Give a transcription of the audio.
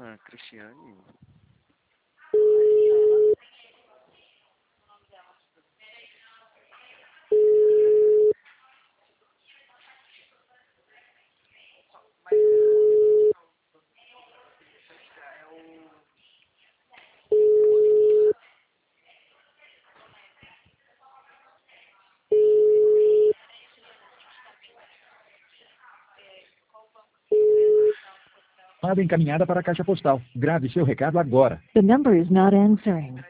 A Cristiane. Chamada encaminhada para a caixa postal. Grave seu recado agora. The number is not answering.